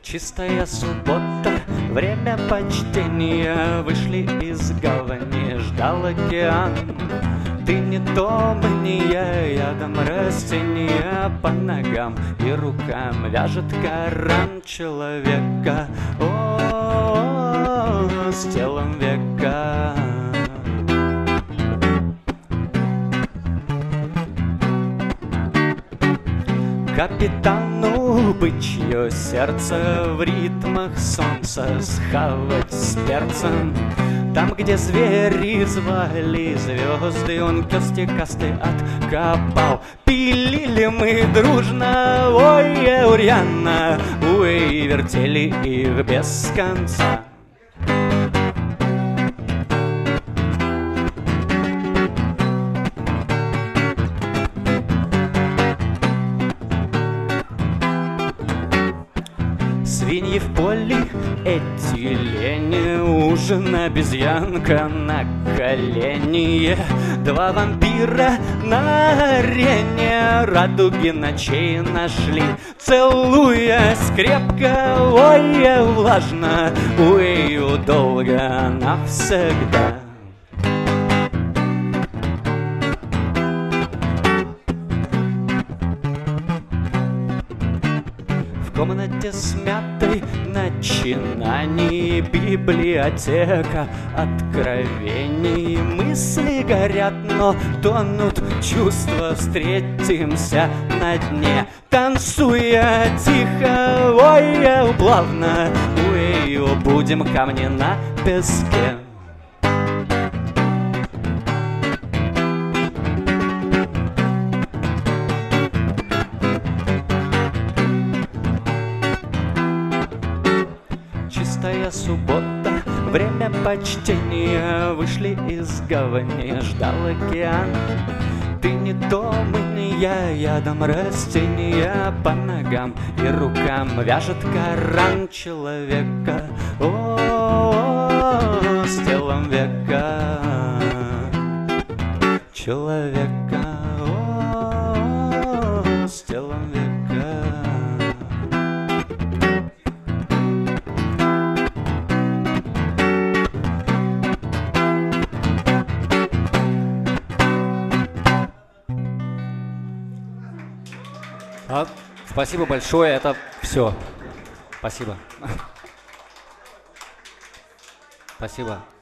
Чистая суббота, время почтения. Вышли из гавани, ждал океан. Ты не то, не я дам растения. По ногам и рукам вяжет Коран человека. О, с телом века. Капитану бычье сердце в ритмах солнца схавать с перцем. Там, где звери звали звезды, он кости-косты откопал. Пилили мы дружно, ой, урьяно, ой, вертели их без конца. Свиньи в поле, эти лени, ужин обезьянка на колени. Два вампира на арене радуги ночей нашли, целуясь крепко, ой, влажно, ой, долго навсегда. В комнате смятой начинаний, библиотека откровений. Мысли горят, но тонут чувства. Встретимся на дне, танцуя тихо, ой, плавно, ой, будем камни на песке. Чистая суббота, время почтения. Вышли из гавани, ждал океан. Ты не то, мы не я дам растения. По ногам и рукам вяжет Коран человека. О, с телом века. Человека. О, с телом века. Спасибо большое, это все. Спасибо. Спасибо.